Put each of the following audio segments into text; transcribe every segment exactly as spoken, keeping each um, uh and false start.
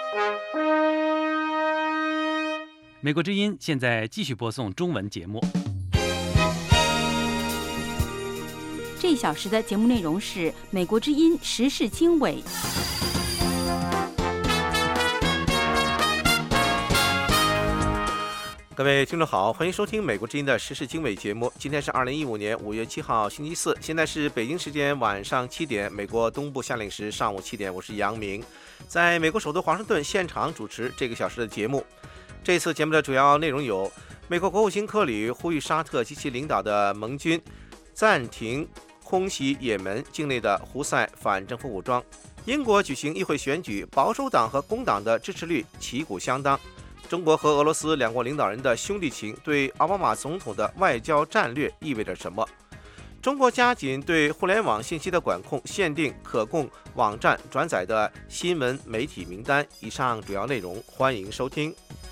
美国之音现在继续播送中文节目。 这一小时的节目内容是美国之音时事经纬。 各位听众好，欢迎收听美国之音的时事经纬节目。今天是二零一五年五月七号星期四，现在是北京时间晚上七点，美国东部夏令时上午七点。我是杨明，在美国首都华盛顿现场主持这个小时的节目。这次节目的主要内容有：美国国务卿克里呼吁沙特及其领导的盟军暂停空袭也门境内的胡塞反政府武装；英国举行议会选举，保守党和工党的支持率旗鼓相当；中国和俄罗斯两国领导人的兄弟情对奥巴马总统的外交战略意味着什么？中国加紧对互联网信息的管控，限定可供网站转载的新闻媒体名单。以上主要内容，欢迎收听。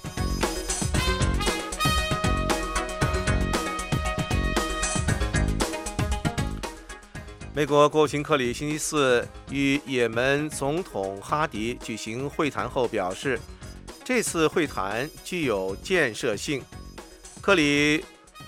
美国国务卿克里星期四与也门总统哈迪举行会谈后表示，这次会谈具有建设性。克里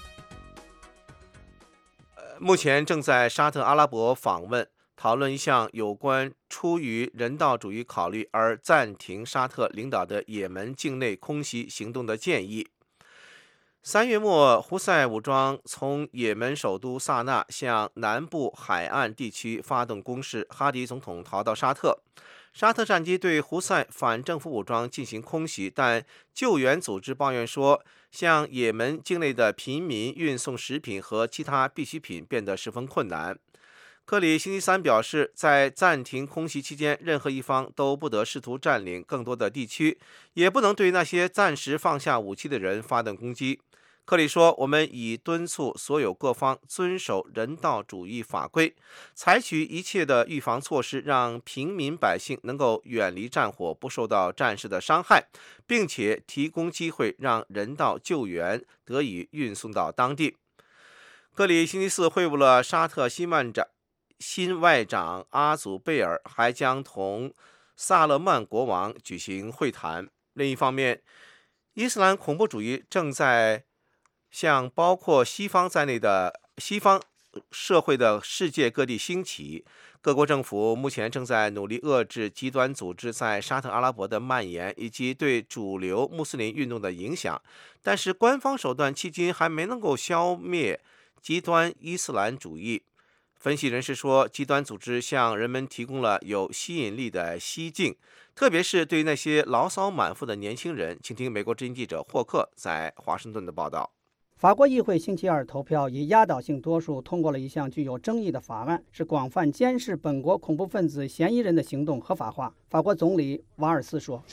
目前正在沙特阿拉伯访问，讨论一项有关出于人道主义考虑而暂停沙特领导的也门境内空袭行动的建议。三月末，胡塞武装从也门首都萨那向南部海岸地区发动攻势，哈迪总统逃到沙特。沙特战机对胡塞反政府武装进行空袭，但救援组织抱怨说，向也门境内的平民运送食品和其他必需品变得十分困难。克里星期三表示，在暂停空袭期间，任何一方都不得试图占领更多的地区，也不能对那些暂时放下武器的人发动攻击。克里说，我们已敦促所有各方遵守人道主义法规，采取一切的预防措施，让平民百姓能够远离战火，不受到战事的伤害，并且提供机会让人道救援得以运送到当地。克里星期四会晤了沙特新外长新外长阿祖贝尔，还将同萨勒曼国王举行会谈。另一方面，伊斯兰恐怖主义正在向包括西方在内的西方社会的世界各地兴起，各国政府目前正在努力遏制极端组织在沙特阿拉伯的蔓延以及对主流穆斯林运动的影响，但是官方手段迄今还没能够消灭极端伊斯兰主义。分析人士说，极端组织向人们提供了有吸引力的西境，特别是对那些牢骚满腹的年轻人。请听美国之音记者霍克在华盛顿的报道。 法国议会星期二投票以压倒性多数通过了一项具有争议的法案，是广泛监视本国恐怖分子嫌疑人的行动合法化。法国总理瓦尔斯说：“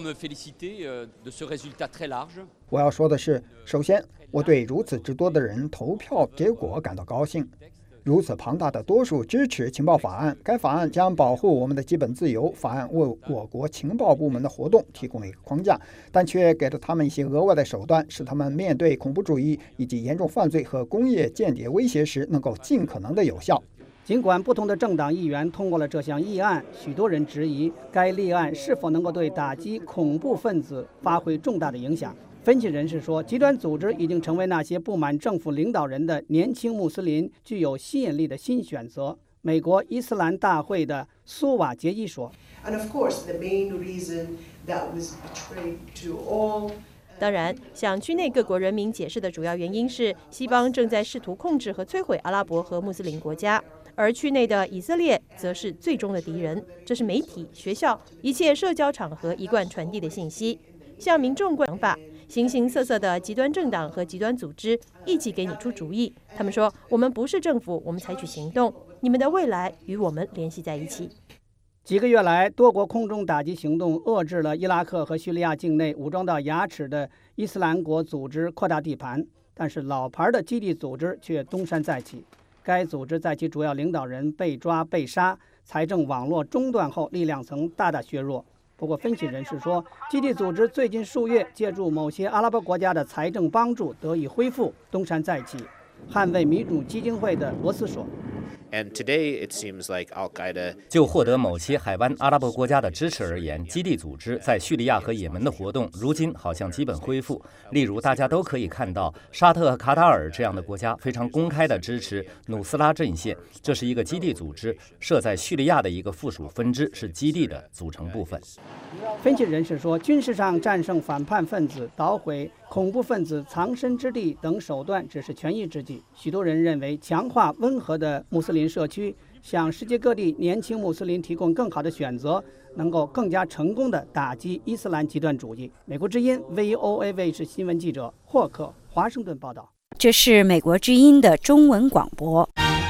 我要说的是，首先，我对如此之多的人投票结果感到高兴。如此庞大的多数支持情报法案，该法案将保护我们的基本自由。法案为我国情报部门的活动提供了一个框架，但却给了他们一些额外的手段，使他们面对恐怖主义以及严重犯罪和工业间谍威胁时能够尽可能的有效。” 尽管不同的政党议员通过了这项议案，许多人质疑该立案是否能够对打击恐怖分子发挥重大的影响。分析人士说，极端组织已经成为那些不满政府领导人的年轻穆斯林具有吸引力的新选择。美国伊斯兰大会的苏瓦杰伊说：“ 当然，向区内各国人民解释的主要原因是，西方正在试图控制和摧毁阿拉伯和穆斯林国家，而区内的以色列则是最终的敌人。这是媒体、学校、一切社交场合一贯传递的信息，向民众灌想法。形形色色的极端政党和极端组织一起给你出主意。他们说，我们不是政府，我们采取行动，你们的未来与我们联系在一起。” 几个月来，多国空中打击行动遏制了伊拉克和叙利亚境内武装到牙齿的伊斯兰国组织扩大地盘，但是老牌的基地组织却东山再起。该组织在其主要领导人被抓被杀、财政网络中断后，力量曾大大削弱。不过，分析人士说，基地组织最近数月借助某些阿拉伯国家的财政帮助得以恢复，东山再起。捍卫民主基金会的罗斯说：“ 就获得某些海湾阿拉伯国家的支持而言，基地组织在叙利亚和也门的活动如今好像基本恢复。例如，大家都可以看到，沙特和卡塔尔这样的国家非常公开地支持努斯拉阵线，这是一个基地组织，设在叙利亚的一个附属分支，是基地的组成部分。 分析人士说，军事上战胜反叛分子、捣毁恐怖分子藏身之地等手段只是权宜之计。许多人认为，强化温和的穆斯林社区，向世界各地年轻穆斯林提供更好的选择，能够更加成功地打击伊斯兰极端主义。美国之音 V O A 卫视新闻记者霍克华盛顿报道。 这是美国之音的中文广播。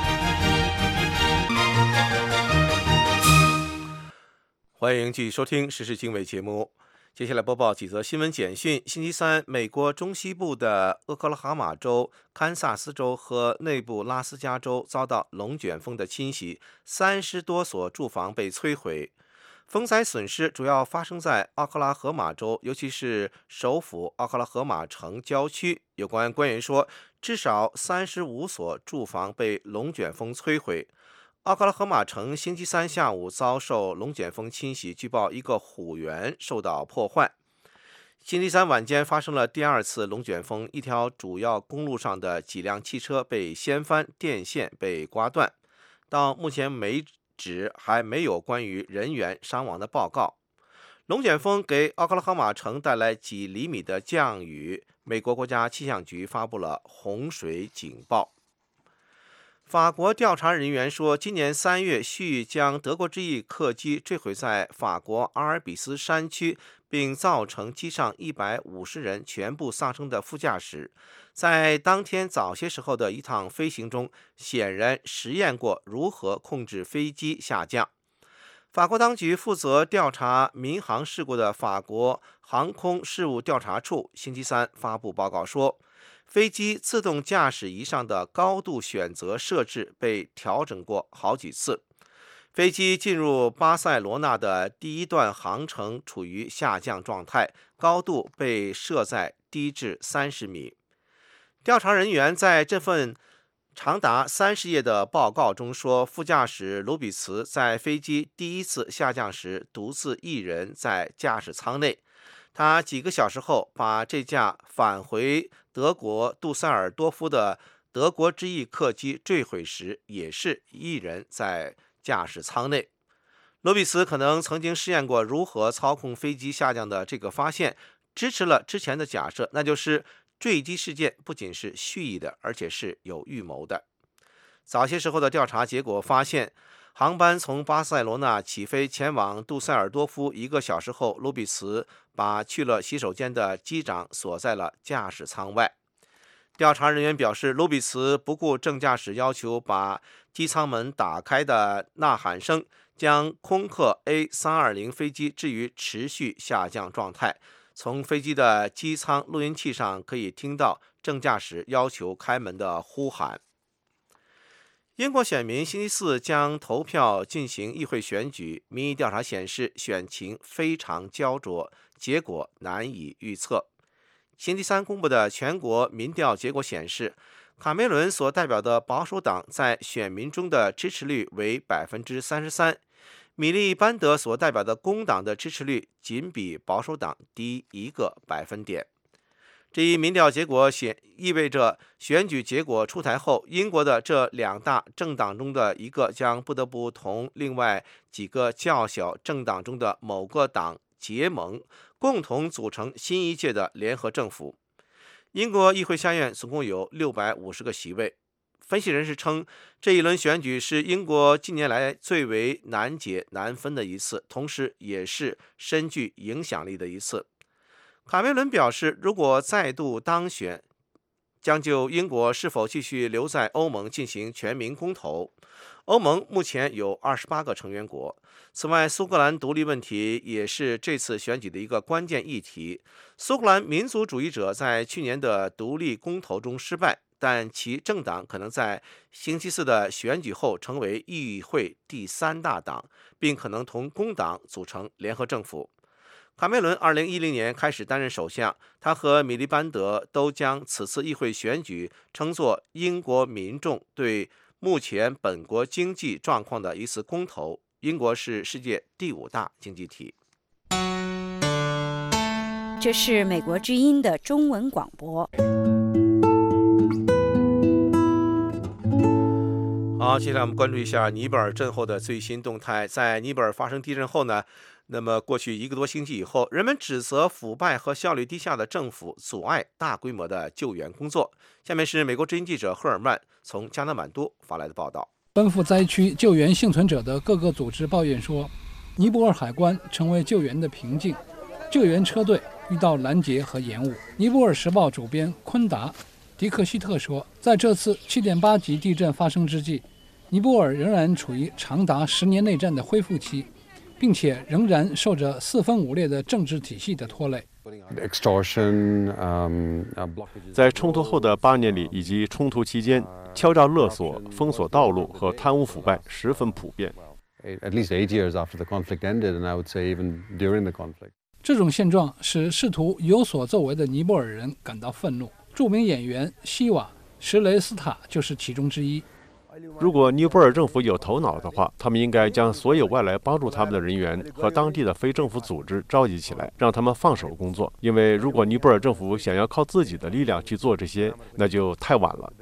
欢迎继续收听时事经纬节目。接下来播报几则新闻简讯。星期三，美国中西部的俄克拉荷马州、堪萨斯州和内部拉斯加州遭到龙卷风的侵袭，三十多所住房被摧毁。风灾损失主要发生在奥克拉荷马州，尤其是首府奥克拉荷马城郊区。有关官员说，至少三十五所住房被龙卷风摧毁。奥克拉荷马城星期三下午遭受龙卷风侵袭，据报一个虎园受到破坏。星期三晚间发生了第二次龙卷风，一条主要公路上的几辆汽车被掀翻，电线被刮断。到目前为止还没有关于人员伤亡的报告。龙卷风给奥克拉荷马城带来几厘米的降雨，美国国家气象局发布了洪水警报。法国调查人员说，今年三月续将德国之翼客机坠毁在法国阿尔卑斯山区，并造成机上一百五十人全部丧生的副驾驶，在当天早些时候的一趟飞行中，显然实验过如何控制飞机下降。法国当局负责调查民航事故的法国航空事务调查处星期三发布报告说，飞机自动驾驶仪上的高度选择设置被调整过好几次。飞机进入巴塞罗那的第一段航程处于下降状态，高度被设在低至三十米。调查人员在这份长达三十页的报告中说，副驾驶卢比茨在飞机第一次下降时独自一人在驾驶舱内。他几个小时后把这架返回德国杜塞尔多夫的德国之翼客机坠毁时，也是一人在驾驶舱内。罗比茨可能曾经试验过如何操控飞机下降的这个发现，支持了之前的假设，那就是坠机事件不仅是蓄意的，而且是有预谋的。早些时候的调查结果发现，航班从巴塞罗那起飞前往杜塞尔多夫一个小时后，卢比茨把去了洗手间的机长锁在了驾驶舱外。调查人员表示，卢比茨不顾正驾驶要求，把机舱门打开的呐喊声将空客 A 三二零 飞机置于持续下降状态。从飞机的机舱录音器上可以听到正驾驶要求开门的呼喊。英国选民星期四将投票进行议会选举，民意调查显示选情非常焦灼，结果难以预测。星期三公布的全国民调结果显示，卡梅伦所代表的保守党在选民中的支持率为 百分之三十三， 米利班德所代表的工党的支持率仅比保守党低一个百分点。这一民调结果显意味着选举结果出台后，英国的这两大政党中的一个将不得不同另外几个较小政党中的某个党结盟，共同组成新一届的联合政府。英国议会下院总共有六百五十个席位。分析人士称，这一轮选举是英国近年来最为难解难分的一次，同时也是深具影响力的一次。卡梅伦表示，如果再度当选，将就英国是否继续留在欧盟进行全民公投。欧盟目前有二十八个成员国。此外，苏格兰独立问题也是这次选举的一个关键议题。苏格兰民族主义者在去年的独立公投中失败，但其政党可能在星期四的选举后成为议会第三大党，并可能同工党组成联合政府。卡梅伦二零一零年开始担任首相，他和米利班德都将此次议会选举称作英国民众对目前本国经济状况的一次公投。英国是世界第五大经济体。 这是美国之音的中文广播。 好，接下来我们关注一下尼泊尔震后的最新动态。在尼泊尔发生地震后呢，那么过去一个多星期以后，人们指责腐败和效率低下的政府阻碍大规模的救援工作。下面是美国之音记者赫尔曼从加德满都发来的报道。 奔赴灾区救援幸存者的各个组织抱怨说，尼泊尔海关成为救援的瓶颈，救援车队遇到拦截和延误。尼泊尔时报主编昆达·迪克希特说，在这次 七点八 级地震发生之际，尼泊尔仍然处于长达十年内战的恢复期，并且仍然受着四分五裂的政治体系的拖累。 在冲突后的八年里以及冲突期间，敲诈勒索、封锁道路和贪污腐败十分普遍。 这种现状使试图有所作为的尼泊尔人感到愤怒。著名演员希瓦·什雷斯塔就是其中之一。 如果尼泊尔政府有头脑的话，他们应该将所有外来帮助他们的人员和当地的非政府组织召集起来，让他们放手工作。因为如果尼泊尔政府想要靠自己的力量去做这些，那就太晚了。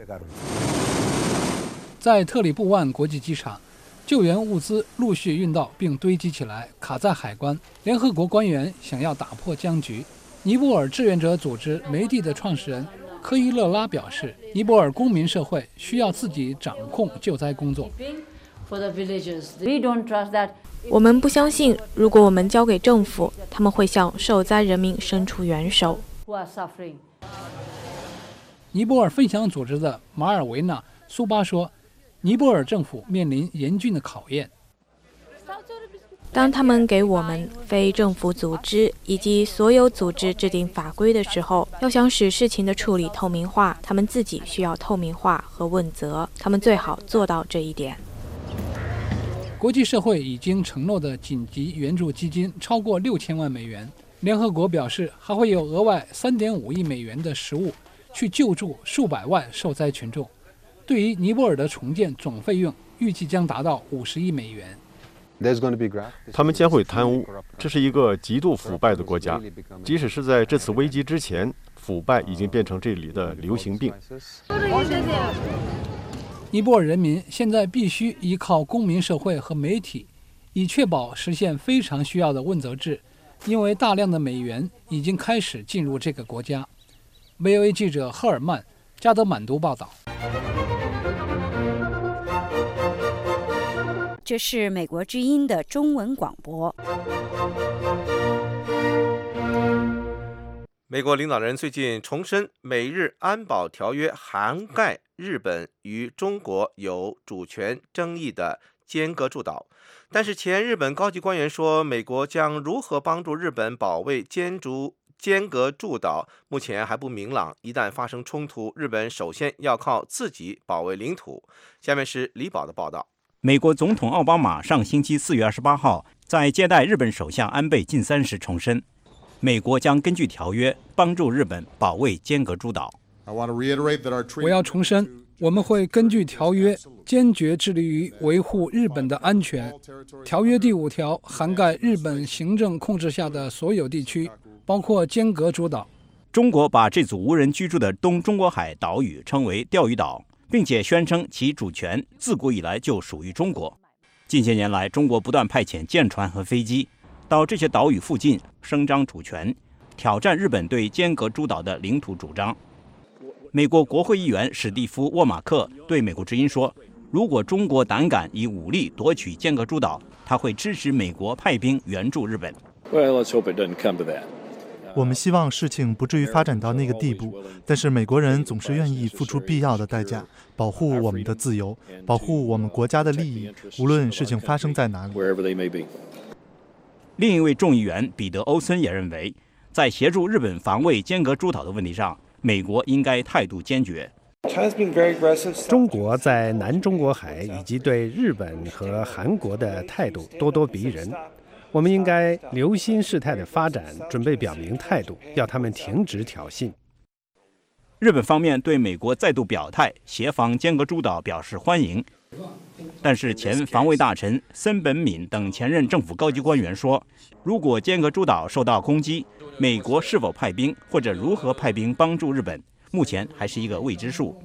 在特里布万国际机场，救援物资陆续运到并堆积起来，卡在海关。联合国官员想要打破僵局。尼泊尔志愿者组织梅蒂的创始人科伊勒拉表示，尼泊尔公民社会需要自己掌控救灾工作。 我们不相信，如果我们交给政府，他们会向受灾人民伸出援手。 尼泊尔分享组织的马尔维纳·苏巴说，尼泊尔政府面临严峻的考验。 当他们给我们非政府组织以及所有组织制定法规的时候，要想使事情的处理透明化，他们自己需要透明化和问责，他们最好做到这一点。 国际社会已经承诺的紧急援助基金超过六千万美元，联合国表示还会有额外三点五亿美元的食物去救助数百万受灾群众。对于尼泊尔的重建总费用预计将达到五十亿美元。 他们将会贪污，这是一个极度腐败的国家。即使是在这次危机之前，腐败已经变成这里的流行病。 尼泊尔人民现在必须依靠公民社会和媒体，以确保实现非常需要的问责制，因为大量的美元已经开始进入这个国家。V O A 记者赫尔曼，加德满都报道。 这是美国之音的中文广播。 美国领导人最近重申，美日安保条约涵盖日本与中国有主权争议的尖阁诸岛，但是前日本高级官员说，美国将如何帮助日本保卫尖竹尖阁诸岛目前还不明朗。一旦发生冲突，日本首先要靠自己保卫领土。下面是李宝的报道。 美国总统奥巴马上星期四月二十八号在接待日本首相安倍晋三时重申，美国将根据条约帮助日本保卫尖阁诸岛。 我要重申，我们会根据条约坚决致力于维护日本的安全。条约第五条涵盖日本行政控制下的所有地区，包括尖阁诸岛。 中国把这组无人居住的东中国海岛屿称为钓鱼岛，并且宣称其主权自古以来就属于中国。近些年来，中国不断派遣舰船和飞机到这些岛屿附近声张主权，挑战日本对尖阁诸岛的领土主张。美国国会议员史蒂夫·沃马克对美国之音说，如果中国胆敢以武力夺取尖阁诸岛，他会支持美国派兵援助日本。 Well, let's hope it doesn't come to that. 我们希望事情不至于发展到那个地步，但是美国人总是愿意付出必要的代价，保护我们的自由，保护我们国家的利益，无论事情发生在哪里。 另一位众议员彼得·欧森也认为，在协助日本防卫尖阁诸岛的问题上，美国应该态度坚决。 中国在南中国海以及对日本和韩国的态度咄咄逼人。我们应该留心事态的发展，准备表明态度，要他们停止挑衅。 日本方面对美国再度表态协防尖阁诸岛表示欢迎，但是前防卫大臣森本敏等前任政府高级官员说，如果尖阁诸岛受到攻击，美国是否派兵或者如何派兵帮助日本，目前还是一个未知数。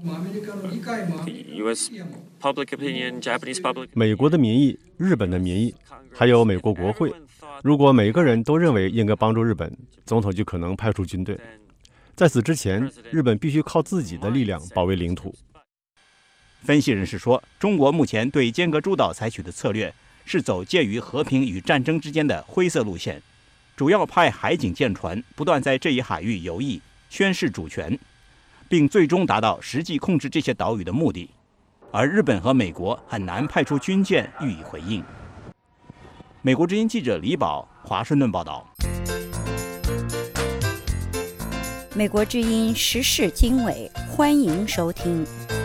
美国的民意、日本的民意，还有美国国会，如果每个人都认为应该帮助日本，总统就可能派出军队。在此之前，日本必须靠自己的力量保卫领土。 分析人士说，中国目前对尖阁诸岛采取的策略是走介于和平与战争之间的灰色路线，主要派海警舰船不断在这一海域游弋，宣示主权，并最终达到实际控制这些岛屿的目的。而日本和美国很难派出军舰予以回应。美国之音记者李宝，华盛顿报道。 美国之音时事经纬，欢迎收听。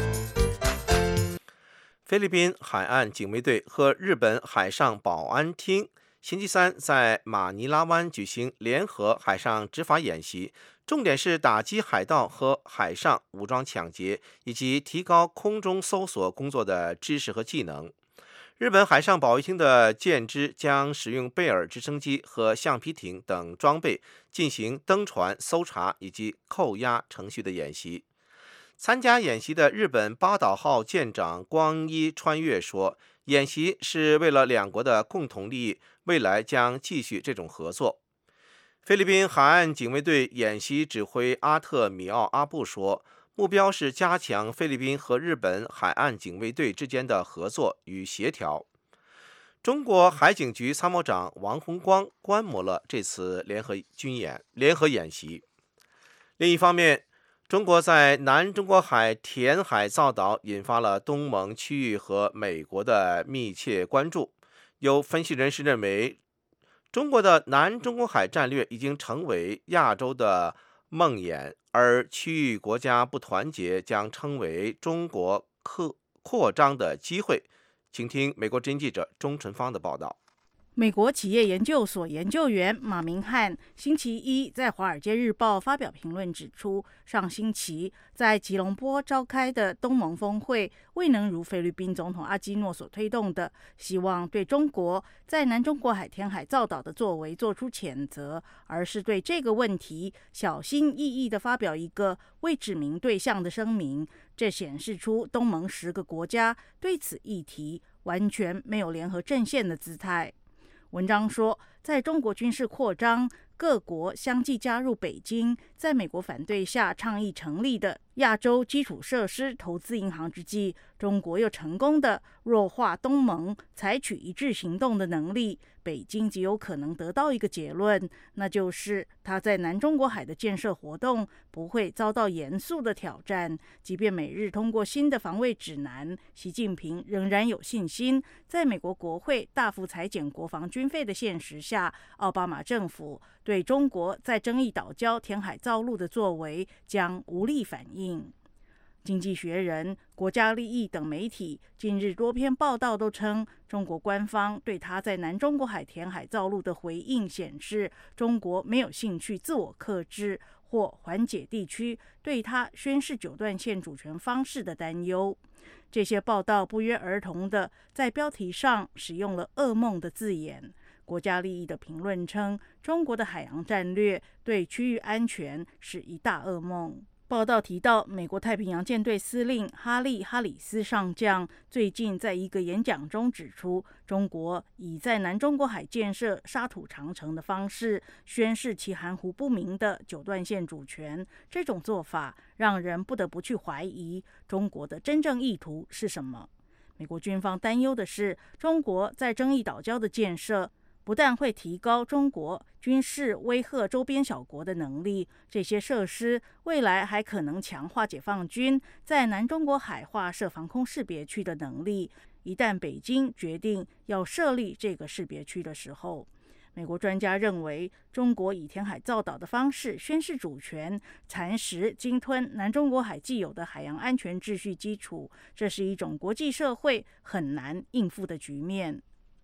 菲律宾海岸警卫队和日本海上保安厅星期三在马尼拉湾举行联合海上执法演习，重点是打击海盗和海上武装抢劫，以及提高空中搜索工作的知识和技能。日本海上保卫厅的舰只将使用贝尔直升机和橡皮艇等装备进行登船、搜查以及扣押程序的演习。参加演习的日本八岛号舰长光一穿越说，演习是为了两国的共同利益，未来将继续这种合作。菲律宾海岸警卫队演习指挥阿特米奥阿布说，目标是加强菲律宾和日本海岸警卫队之间的合作与协调。中国海警局参谋长王洪光观摩了这次联合军演、联合演习。另一方面，中国在南中国海填海造岛引发了东盟区域和美国的密切关注。有分析人士认为，中国的南中国海战略已经成为亚洲的梦魇，而区域国家不团结将成为中国扩扩张的机会。请听美国之音记者钟纯芳的报道。 美国企业研究所研究员马明汉星期一在《华尔街日报》发表评论指出，上星期在吉隆坡召开的东盟峰会未能如菲律宾总统阿基诺所推动的，希望对中国在南中国海填海造岛的作为做出谴责，而是对这个问题小心翼翼地发表一个未指明对象的声明。这显示出东盟十个国家对此议题完全没有联合阵线的姿态。文章说，在中国军事扩张、各国相继加入北京在美国反对下倡议成立的亚洲基础设施投资银行之际，中国又成功的弱化东盟采取一致行动的能力，北京极有可能得到一个结论，那就是它在南中国海的建设活动不会遭到严肃的挑战。即便美日通过新的防卫指南，习近平仍然有信心，在美国国会大幅裁减国防军费的现实下，奥巴马政府对中国在争议岛礁填海造陆的作为将无力反应。经济学人、国家利益等媒体近日多篇报道都称，中国官方对他在南中国海填海造陆的回应显示，中国没有兴趣自我克制或缓解地区对他宣示九段线主权方式的担忧。这些报道不约而同地在标题上使用了噩梦的字眼。国家利益的评论称，中国的海洋战略对区域安全是一大噩梦。报道提到，美国太平洋舰队司令哈利·哈里斯上将最近在一个演讲中指出，中国以在南中国海建设沙土长城的方式宣示其含糊不明的九段线主权。这种做法让人不得不去怀疑中国的真正意图是什么。美国军方担忧的是，中国在争议岛礁的建设不但会提高中国军事威吓周边小国的能力，这些设施未来还可能强化解放军在南中国海划设防空识别区的能力。一旦北京决定要设立这个识别区的时候，美国专家认为，中国以填海造岛的方式宣示主权，蚕食鲸吞南中国海既有的海洋安全秩序基础，这是一种国际社会很难应付的局面。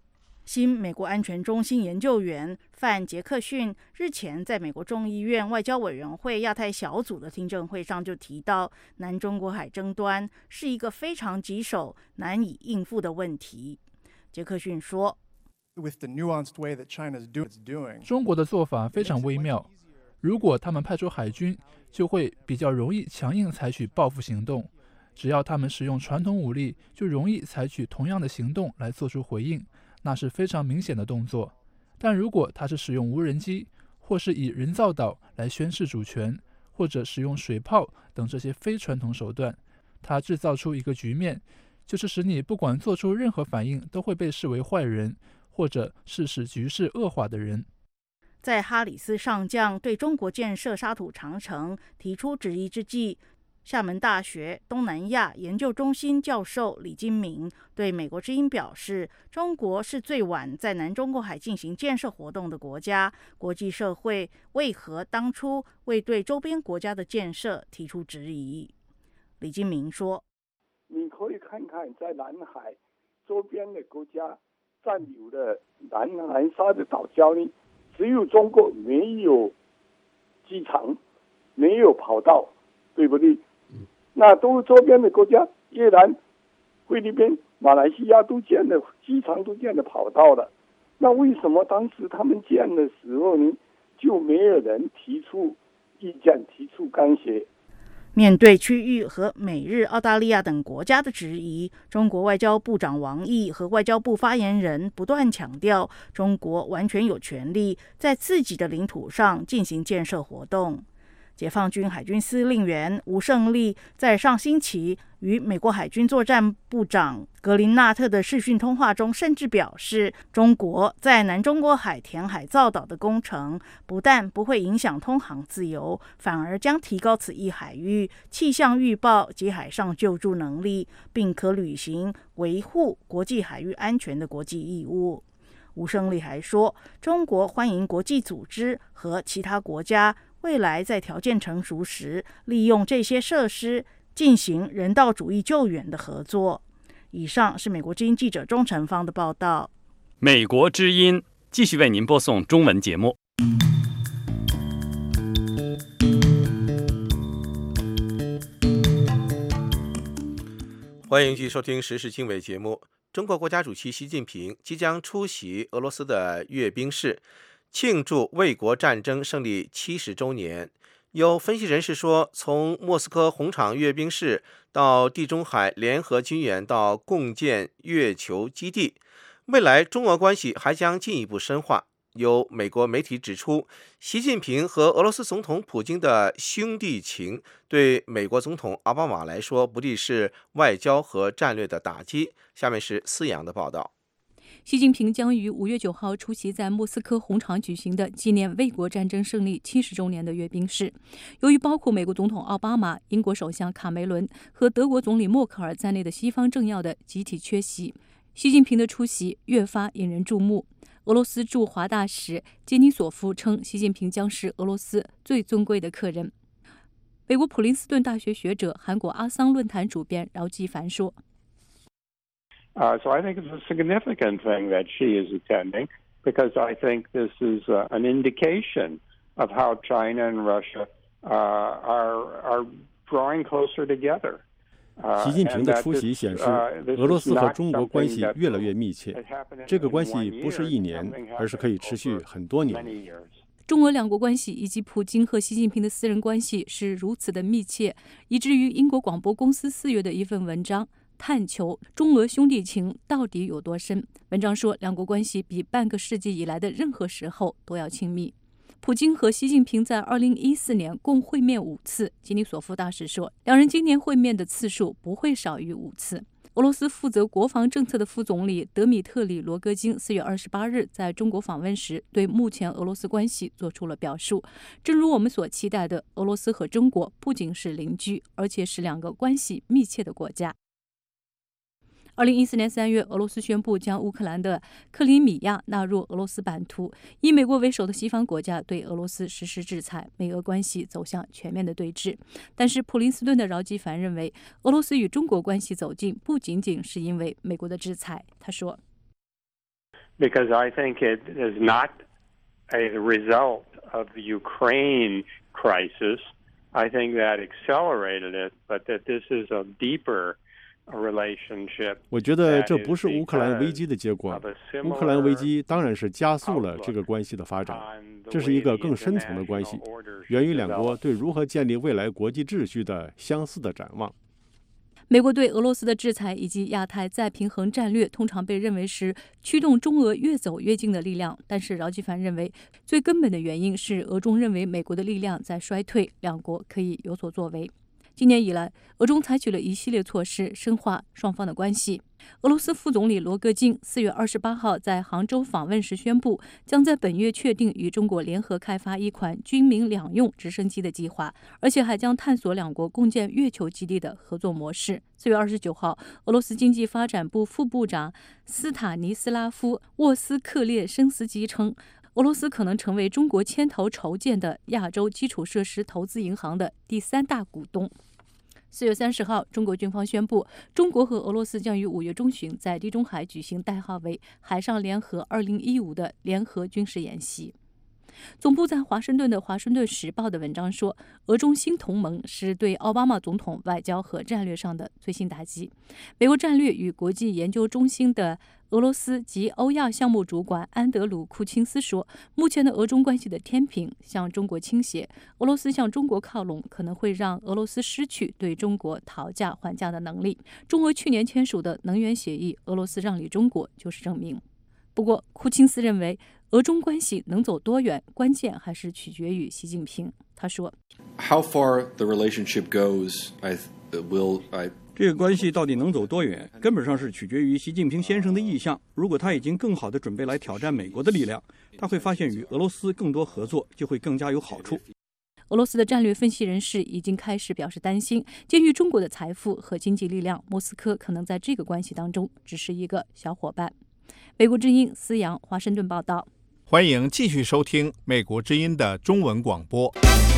新美国安全中心研究员范杰克逊日前在美国众议院外交委员会亚太小组的听证会上就提到，南中国海争端是一个非常棘手、难以应付的问题。杰克逊说， 中国的做法非常微妙，如果他们派出海军，就会比较容易强硬采取报复行动；只要他们使用传统武力，就容易采取同样的行动来做出回应，那是非常明显的动作。但如果他是使用无人机，或是以人造岛来宣示主权，或者使用水炮等这些非传统手段，他制造出一个局面，就是使你不管做出任何反应都会被视为坏人，或者是使局势恶化的人。 在哈里斯上将对中国建设沙土长城提出质疑之际，厦门大学东南亚研究中心教授李金明对美国之音表示，中国是最晚在南中国海进行建设活动的国家，国际社会为何当初未对周边国家的建设提出质疑？李金明说， 你可以看看在南海周边的国家占有的南南沙的岛礁呢，只有中国没有机场，没有跑道，对不对？那都周边的国家，越南、菲律宾、马来西亚都建了机场，都建了跑道了。那为什么当时他们建的时候呢，就没有人提出意见、提出干涉？ 面对区域和美日、澳大利亚等国家的质疑，中国外交部长王毅和外交部发言人不断强调，中国完全有权利在自己的领土上进行建设活动。解放军海军司令员吴胜利在上星期与美国海军作战部长格林纳特的视讯通话中，甚至表示，中国在南中国海填海造岛的工程不但不会影响通航自由，反而将提高此一海域气象预报及海上救助能力，并可履行维护国际海域安全的国际义务。吴胜利还说，中国欢迎国际组织和其他国家未来在条件成熟时，利用这些设施进行人道主义救援的合作。以上是美国之音记者钟成芳的报道。 美国之音继续为您播送中文节目。 欢迎继续收听时事经纬节目。中国国家主席习近平即将出席俄罗斯的阅兵式，庆祝卫国战争胜利七十周年。有分析人士说，从莫斯科红场阅兵式到地中海联合军演到共建月球基地，未来中俄关系还将进一步深化。有美国媒体指出，习近平和俄罗斯总统普京的兄弟情对美国总统奥巴马来说不利是外交和战略的打击。下面是思阳的报道。 习近平将于五月九号出席在莫斯科红场举行的纪念卫国战争胜利七十周年的阅兵式。由于包括美国总统奥巴马、英国首相卡梅伦和德国总理默克尔在内的西方政要的集体缺席，习近平的出席越发引人注目。俄罗斯驻华大使杰尼索夫称，习近平将是俄罗斯最尊贵的客人。美国普林斯顿大学学者、韩国阿桑论坛主编饶继凡说。 Uh, so I think it's a significant thing that she is attending, because I think this is uh, an indication of how China and Russia uh, are, are drawing closer together. 习近平的出席显示，俄罗斯和中国关系越来越密切。这个关系不是一年，而是可以持续很多年。 中俄两国关系以及普京和习近平的私人关系是如此的密切，以至于英国广播公司四月的一份文章探求中俄兄弟情到底有多深。文章说，两国关系比半个世纪以来的任何时候都要亲密。普京和习近平在二零一四年共会面五次，吉尼索夫大使说，两人今年会面的次数不会少于五次。俄罗斯负责国防政策的副总理德米特里·罗戈金四月二十八日在中国访问时，对目前俄罗斯关系做出了表述。正如我们所期待的，俄罗斯和中国不仅是邻居，而且是两个关系密切的国家。二零一四年三月，俄罗斯宣布将乌克兰的克里米亚纳入俄罗斯版图，以美国为首的西方国家对俄罗斯实施制裁，美俄关系走向全面的对峙。但是普林斯顿的饶基凡认为，俄罗斯与中国关系走近不仅仅是因为美国的制裁。他说 because I think it is not a result of the Ukraine crisis. I think that accelerated it, but that this is a deeper relationship. 我觉得这不是乌克兰危机的结果，乌克兰危机当然是加速了这个关系的发展，这是一个更深层的关系，源于两国对如何建立未来国际秩序的相似的展望。 美国对俄罗斯的制裁以及亚太再平衡战略通常被认为是驱动中俄越走越近的力量，但是饶基凡认为最根本的原因是俄中认为美国的力量在衰退，两国可以有所作为。今年以来，俄中采取了一系列措施深化双方的关系。俄罗斯副总理罗戈津四月二十八号在杭州访问时宣布，将在本月确定与中国联合开发一款军民两用直升机的计划，而且还将探索两国共建月球基地的合作模式。四月二十九号，俄罗斯经济发展部副部长斯塔尼斯拉夫·沃斯克列申斯基称，俄罗斯可能成为中国牵头筹建的亚洲基础设施投资银行的第三大股东。四月三十号，中国军方宣布，中国和俄罗斯将于五月中旬在地中海举行代号为“海上联合二零一五”的联合军事演习。总部在华盛顿的《华盛顿时报》的文章说，俄中新同盟是对奥巴马总统外交和战略上的最新打击。美国战略与国际研究中心的俄罗斯及欧亚项目主管安德鲁库钦斯说，目前的俄中关系的天平向中国倾斜，俄罗斯向中国靠拢可能会让俄罗斯失去对中国讨价还价的能力。中俄去年签署的能源协议，俄罗斯让利中国就是证明。不过库钦斯认为，俄中关系能走多远，关键还是取决于习近平。他说 How far the relationship goes, I will, I... 这个关系到底能走多远，根本上是取决于习近平先生的意向。如果他已经更好地准备来挑战美国的力量，他会发现与俄罗斯更多合作就会更加有好处。 俄罗斯的战略分析人士已经开始表示担心，鉴于中国的财富和经济力量，莫斯科可能在这个关系当中只是一个小伙伴。美国之音思阳，华盛顿报道。 欢迎继续收听美国之音的中文广播。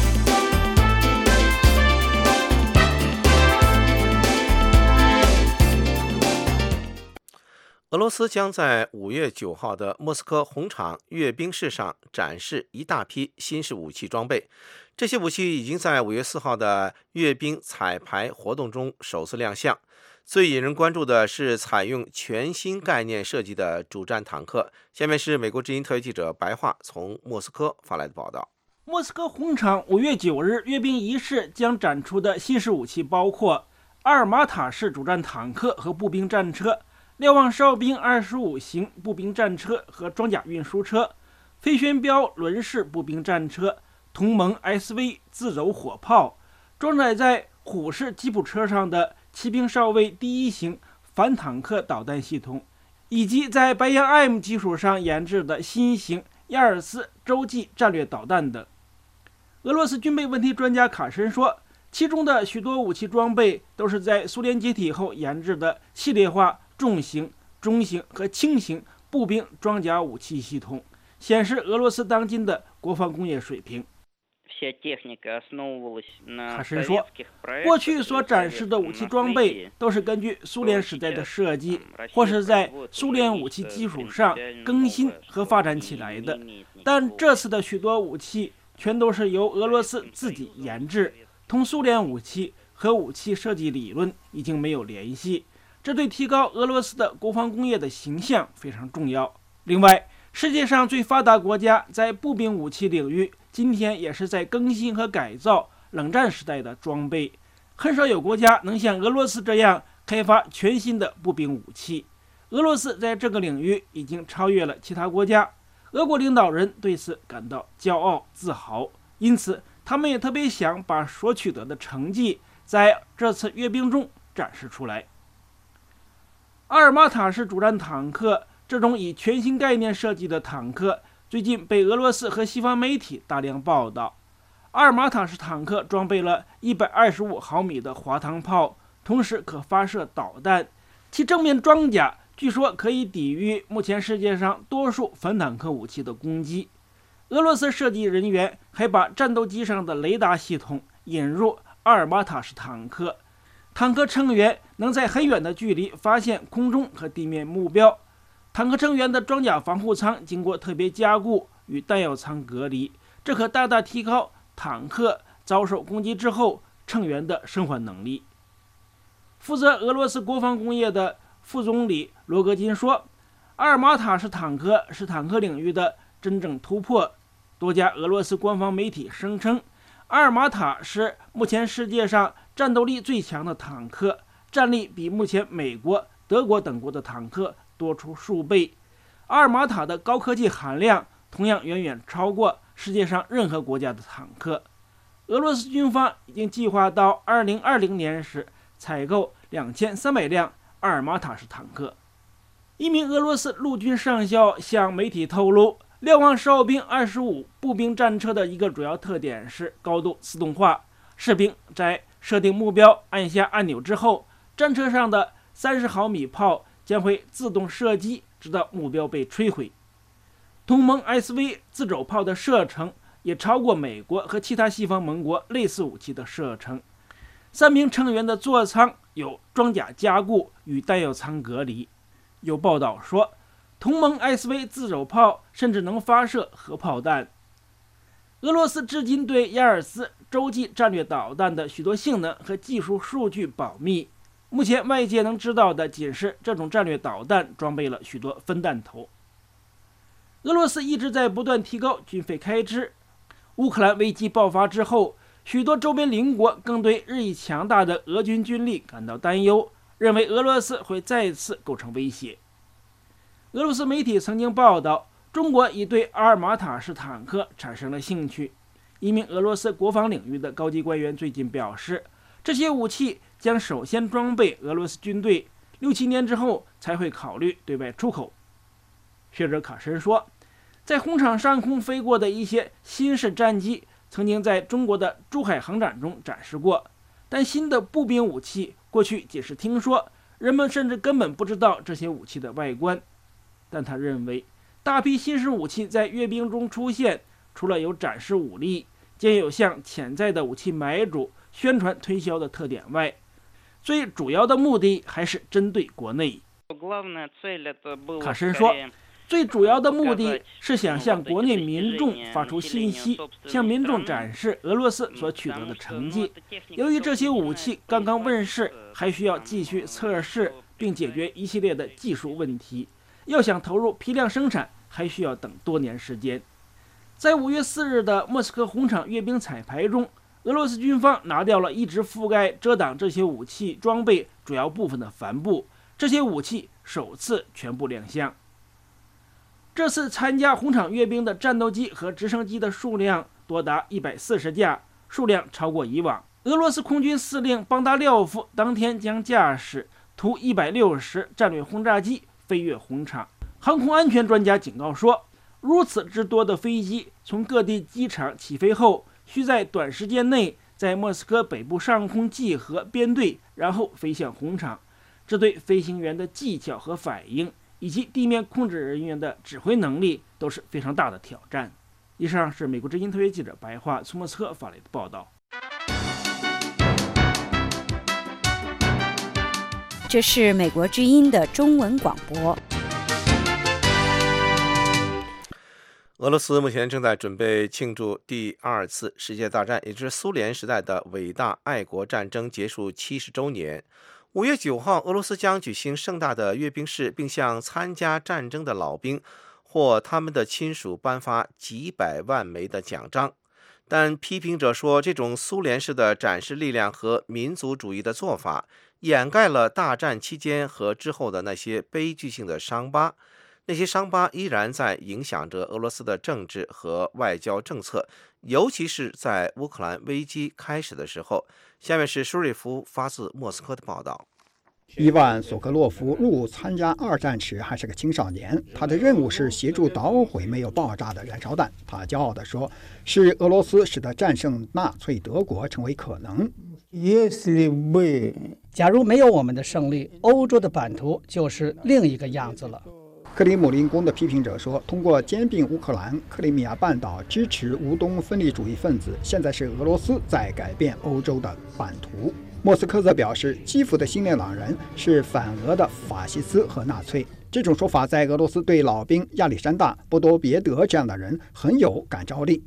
俄罗斯将在五月九号的莫斯科红场阅兵式上展示一大批新式武器装备，这些武器已经在五月四号的阅兵彩排活动中首次亮相。最引人关注的是采用全新概念设计的主战坦克。下面是美国之音特约记者白桦从莫斯科发来的报道。 莫斯科红场五月九日阅兵仪式将展出的新式武器包括阿尔马塔式主战坦克和步兵战车、瞭望哨兵二十五型步兵战车和装甲运输车、飞旋镖轮式步兵战车、同盟 S V 自走火炮，装载在虎式吉普车上的骑兵少尉第一型反坦克导弹系统，以及在白杨 M 基础上研制的新型亚尔斯洲际战略导弹等。俄罗斯军备问题专家卡申说，其中的许多武器装备都是在苏联解体后研制的系列化重型、中型和轻型步兵装甲武器系统，显示俄罗斯当今的国防工业水平。卡申说，过去所展示的武器装备都是根据苏联时代的设计，或是在苏联武器基础上更新和发展起来的，但这次的许多武器全都是由俄罗斯自己研制，同苏联武器和武器设计理论已经没有联系，这对提高俄罗斯的国防工业的形象非常重要。另外，世界上最发达国家在步兵武器领域今天也是在更新和改造冷战时代的装备，很少有国家能像俄罗斯这样开发全新的步兵武器。俄罗斯在这个领域已经超越了其他国家，俄国领导人对此感到骄傲自豪，因此他们也特别想把所取得的成绩在这次阅兵中展示出来。阿尔马塔式主战坦克这种以全新概念设计的坦克最近被俄罗斯和西方媒体大量报道。阿尔马塔式坦克装备了一百二十五毫米的滑膛炮，同时可发射导弹，其正面装甲据说可以抵御目前世界上多数反坦克武器的攻击。俄罗斯设计人员还把战斗机上的雷达系统引入阿尔马塔式坦克，坦克成员能在很远的距离发现空中和地面目标。 坦克成员的装甲防护舱经过特别加固，与弹药舱隔离，这可大大提高坦克遭受攻击之后成员的生还能力。负责俄罗斯国防工业的副总理罗戈金说，阿尔马塔式坦克是坦克领域的真正突破。多家俄罗斯官方媒体声称，阿尔马塔是目前世界上战斗力最强的坦克，战力比目前美国、德国等国的坦克多出数倍。阿尔马塔的高科技含量同样远远超过世界上任何国家的坦克。俄罗斯军方已经计划到二零二零年时采购两千三百辆阿尔马塔式坦克。一名俄罗斯陆军上校向媒体透露，瞭望哨兵二十五步兵战车的一个主要特点是高度自动化。士兵在设定目标、按下按钮之后，战车上的三十毫米炮将会自动射击，直到目标被摧毁。同盟 S V 自走炮的射程也超过美国和其他西方盟国类似武器的射程。三名成员的座舱有装甲加固，与弹药舱隔离。有报道说，同盟 S V 自走炮甚至能发射核炮弹。俄罗斯至今对亚尔斯洲际战略导弹的许多性能和技术数据保密，目前外界能知道的仅是这种战略导弹装备了许多分弹头。俄罗斯一直在不断提高军费开支。乌克兰危机爆发之后，许多周边邻国更对日益强大的俄军军力感到担忧，认为俄罗斯会再次构成威胁。俄罗斯媒体曾经报道，中国已对阿尔马塔式坦克产生了兴趣。一名俄罗斯国防领域的高级官员最近表示，这些武器将首先装备俄罗斯军队，六七年之后才会考虑对外出口。学者卡申说，在红场上空飞过的一些新式战机曾经在中国的珠海航展中展示过，但新的步兵武器过去仅是听说，人们甚至根本不知道这些武器的外观。但他认为，大批新式武器在阅兵中出现，除了有展示武力，兼有向潜在的武器买主宣传推销的特点外，最主要的目的还是针对国内。卡申说，最主要的目的是想向国内民众发出信息，向民众展示俄罗斯所取得的成绩。由于这些武器刚刚问世，还需要继续测试并解决一系列的技术问题，要想投入批量生产，还需要等多年时间。在五月四日的莫斯科红场阅兵彩排中，俄罗斯军方拿掉了一直覆盖遮挡这些武器装备主要部分的帆布，这些武器首次全部亮相。这次参加红场阅兵的战斗机和直升机的数量多达一百四十架，数量超过以往。俄罗斯空军司令邦达廖夫当天将驾驶图一百六十战略轰炸机飞越红场。航空安全专家警告说，如此之多的飞机从各地机场起飞后，需在短时间内在莫斯科北部上空集合编队，然后飞向红场。这对飞行员的技巧和反应，以及地面控制人员的指挥能力都是非常大的挑战。以上是美国之音特约记者白桦从莫斯科发来的报道。 这是美国之音的中文广播。 俄罗斯目前正在准备庆祝第二次世界大战，也就是苏联时代的伟大爱国战争结束七十周年。五月九号，俄罗斯将举行盛大的阅兵式，并向参加战争的老兵或他们的亲属颁发几百万枚的奖章。但批评者说，这种苏联式的展示力量和民族主义的做法，掩盖了大战期间和之后的那些悲剧性的伤疤。那些伤疤依然在影响着俄罗斯的政治和外交政策，尤其是在乌克兰危机开始的时候。下面是舒瑞夫发自莫斯科的报道。 伊万·索科洛夫入伍参加二战时还是个青少年，他的任务是协助捣毁没有爆炸的燃烧弹。他骄傲地说，是俄罗斯使得战胜纳粹德国成为可能。 假如没有我们的胜利，欧洲的版图就是另一个样子了。 克里姆林宫的批评者说，通过兼并乌克兰、克里米亚半岛，支持乌东分离主义分子，现在是俄罗斯在改变欧洲的版图。莫斯科则表示，基辅的新列朗人是反俄的法西斯和纳粹。 这种说法在俄罗斯对老兵亚历山大·波多别德这样的人很有感召力。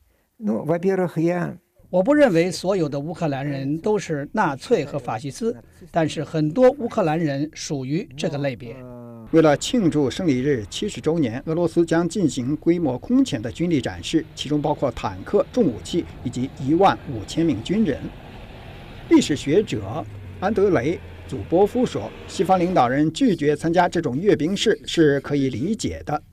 我不认为所有的乌克兰人都是纳粹和法西斯，但是很多乌克兰人属于这个类别。 为了庆祝胜利日七十周年，俄罗斯将进行规模空前的军力展示，其中包括坦克、重武器以及一万五千名军人。历史学者安德雷·祖波夫说，西方领导人拒绝参加这种阅兵式是可以理解的。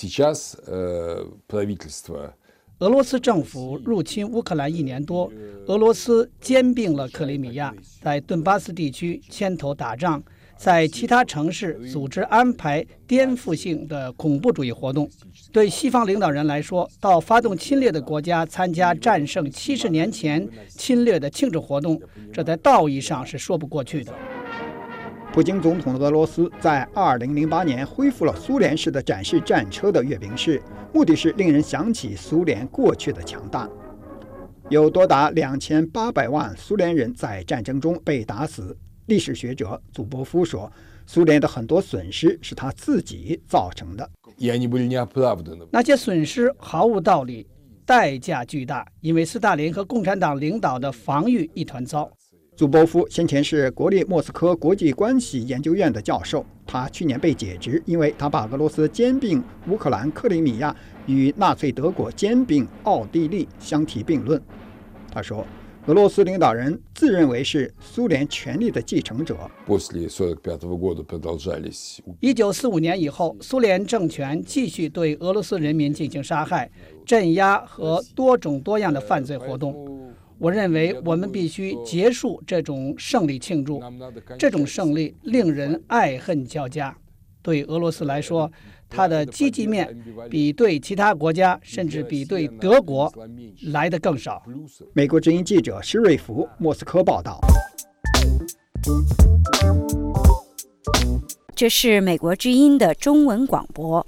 俄罗斯政府入侵乌克兰一年多，俄罗斯兼并了克里米亚，在顿巴斯地区牵头打仗，在其他城市组织安排颠覆性的恐怖主义活动。对西方领导人来说，到发动侵略的国家参加战胜七十年前侵略的庆祝活动，这在道义上是说不过去的。 普京总统的俄罗斯在二零零八年恢复了苏联式的展示战车的阅兵式，目的是令人想起苏联过去的强大。有多达两千八百万苏联人在战争中被打死。历史学者祖波夫说，苏联的很多损失是他自己造成的。 那些损失毫无道理，代价巨大，因为斯大林和共产党领导的防御一团糟。 祖波夫先前是国立莫斯科国际关系研究院的教授，他去年被解职，因为他把俄罗斯兼并乌克兰克里米亚与纳粹德国兼并奥地利相提并论。他说，俄罗斯领导人自认为是苏联权力的继承者。 一九四五年以后，苏联政权继续对俄罗斯人民进行杀害、镇压和多种多样的犯罪活动。我认为我们必须结束这种胜利庆祝，这种胜利令人爱恨交加。对俄罗斯来说，它的积极面比对其他国家，甚至比对德国来得更少。 美国之音记者施瑞福，莫斯科报道。 这是美国之音的中文广播。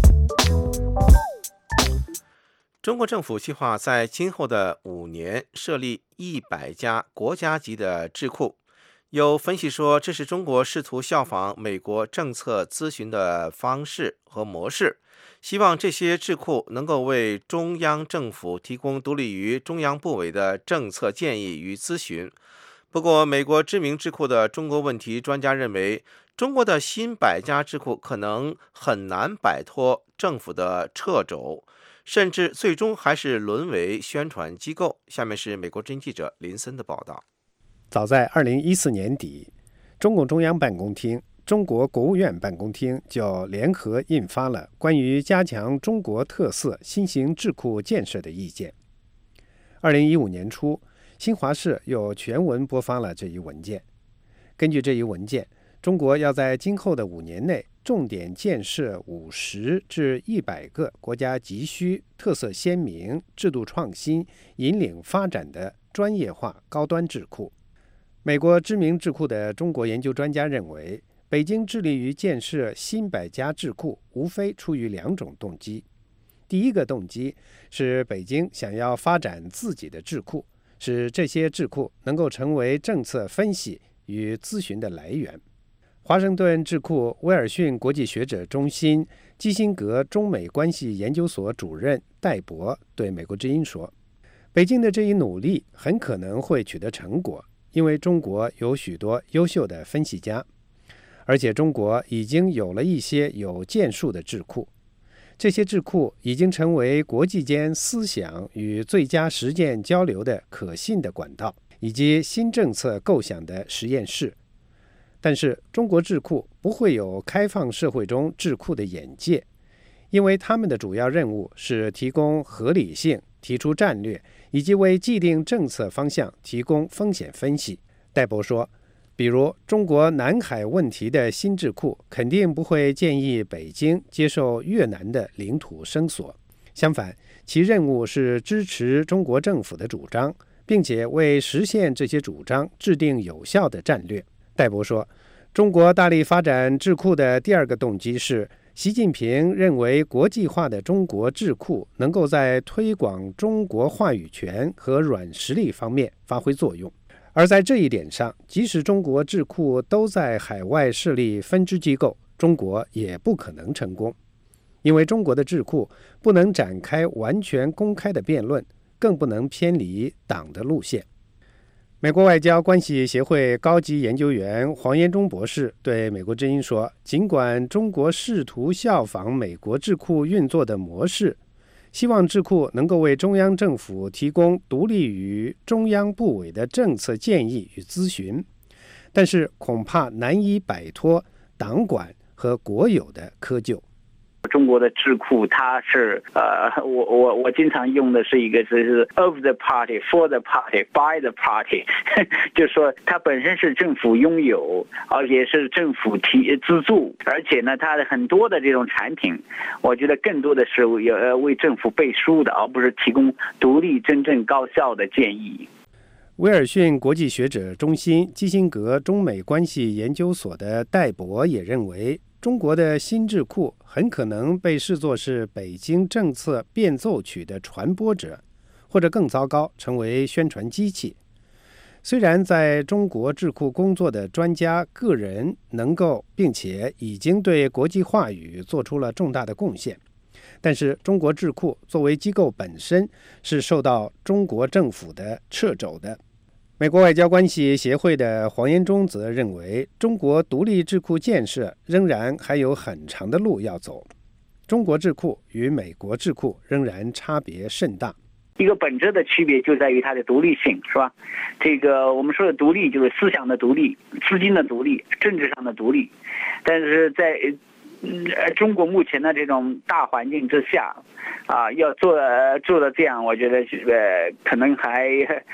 中国政府计划在今后的五年设立一百家国家级的智库。有分析说，这是中国试图效仿美国政策咨询的方式和模式，希望这些智库能够为中央政府提供独立于中央部委的政策建议与咨询。不过，美国知名智库的中国问题专家认为，中国的新百家智库可能很难摆脱政府的掣肘，甚至最终还是沦为宣传机构。下面是美国之音记者林森的报道。 早在二零一四年底，中共中央办公厅、中国国务院办公厅就联合印发了关于加强中国特色新型智库建设的意见。二零一五年初，新华社又全文播发了这一文件。根据这一文件，中国要在今后的五年内重点建设五十至一百个国家急需、特色鲜明、制度创新、引领发展的专业化高端智库。美国知名智库的中国研究专家认为，北京致力于建设新百家智库，无非出于两种动机。第一个动机是北京想要发展自己的智库，使这些智库能够成为政策分析与咨询的来源。华盛顿智库威尔逊国际学者中心基辛格中美关系研究所主任戴博对美国之音说，北京的这一努力很可能会取得成果，因为中国有许多优秀的分析家，而且中国已经有了一些有建树的智库，这些智库已经成为国际间思想与最佳实践交流的可信的管道，以及新政策构想的实验室。但是中国智库不会有开放社会中智库的眼界，因为他们的主要任务是提供合理性、提出战略，以及为既定政策方向提供风险分析。戴博说，比如中国南海问题的新智库肯定不会建议北京接受越南的领土声索，相反，其任务是支持中国政府的主张，并且为实现这些主张制定有效的战略。戴博说，中国大力发展智库的第二个动机是，习近平认为国际化的中国智库能够在推广中国话语权和软实力方面发挥作用。而在这一点上，即使中国智库都在海外设立分支机构， 中国也不可能成功，因为中国的智库不能展开完全公开的辩论，更不能偏离党的路线。美国外交关系协会高级研究员黄延忠博士对美国之音说，尽管中国试图效仿美国智库运作的模式，希望智库能够为中央政府提供独立于中央部委的政策建议与咨询，但是恐怕难以摆脱党管和国有的窠臼。 中国的智库，它是呃，我我我经常用的是一个就是 of the party, for the party, by the party， 就是说它本身是政府拥有，而且是政府提资助，而且呢，它的很多的这种产品，我觉得更多的是为呃为政府背书的，而不是提供独立、真正高效的建议。 威尔逊国际学者中心基辛格中美关系研究所的戴博也认为，中国的新智库很可能被视作是北京政策变奏曲的传播者，或者更糟糕，成为宣传机器。虽然在中国智库工作的专家个人能够并且已经对国际话语做出了重大的贡献，但是中国智库作为机构本身是受到中国政府的掣肘的。美国外交关系协会的黄延忠则认为，中国独立智库建设仍然还有很长的路要走，中国智库与美国智库仍然差别甚大。 一个本质的区别就在于它的独立性，是吧？这个我们说的独立就是思想的独立、资金的独立、政治上的独立，但是在呃，中国目前的这种大环境之下，啊，要做做到这样，我觉得呃，可能还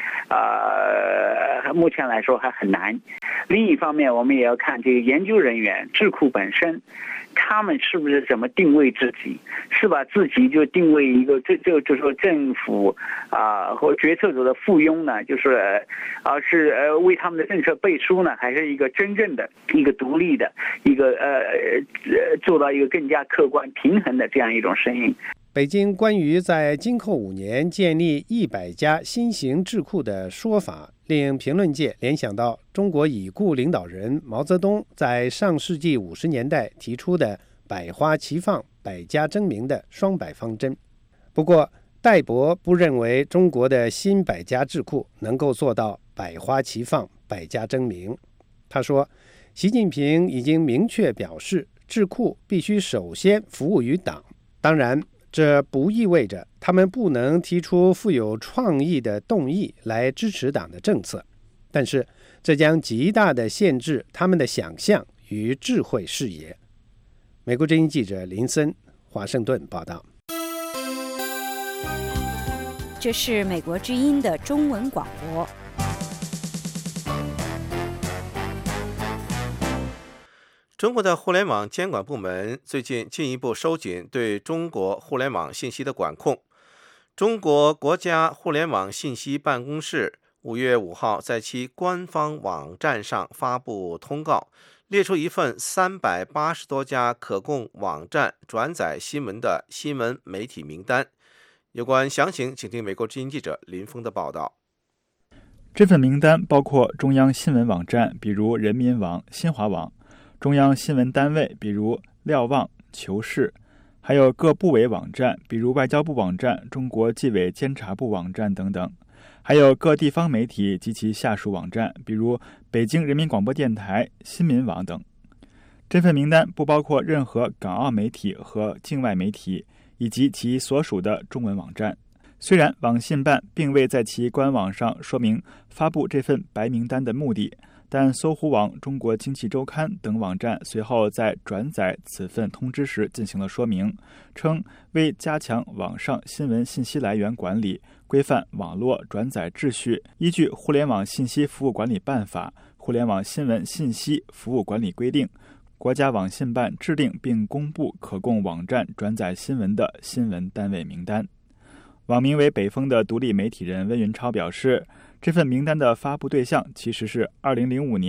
呃，目前来说还很难。另一方面，我们也要看这个研究人员、智库本身，他们是不是怎么定位自己？是把自己就定位一个这这就是说政府啊或决策者的附庸呢？就是啊是呃为他们的政策背书呢，还是一个真正的一个独立的一个呃呃做到一个更加客观平衡的这样一种声音？ 北京关于在今后五年建立一百家新型智库的说法，令评论界联想到中国已故领导人毛泽东在上世纪五十年代提出的百花齐放、百家争鸣的双百方针。不过，戴博不认为中国的新百家智库能够做到百花齐放、百家争鸣。他说，习近平已经明确表示，智库必须首先服务于党。当然，这不意味着他们不能提出富有创意的动议来支持党的政策，但是这将极大地限制他们的想象与智慧视野。美国之音记者林森，华盛顿报道。 这是美国之音的中文广播。 中国的互联网监管部门最近进一步收紧对中国互联网信息的管控。中国国家互联网信息办公室五月五号在其官方网站上发布通告，列出一份三百八十多家可供网站转载新闻的新闻媒体名单。有关详情，请听美国之音记者林峰的报道。 这份名单包括中央新闻网站，比如人民网、新华网；中央新闻单位，比如瞭望、求是；还有各部委网站，比如外交部网站、中国纪委监察部网站等等；还有各地方媒体及其下属网站，比如北京人民广播电台、新民网等。这份名单不包括任何港澳媒体和境外媒体，以及其所属的中文网站。虽然网信办并未在其官网上说明发布这份白名单的目的，但搜狐网、中国经济周刊等网站随后在转载此份通知时进行了说明，称为加强网上新闻信息来源管理，规范网络转载秩序，依据《互联网信息服务管理办法》、《互联网新闻信息服务管理规定》，国家网信办制定并公布可供网站转载新闻的新闻单位名单。网名为北风的独立媒体人温云超表示，这份名单的发布对象其实是二零零五年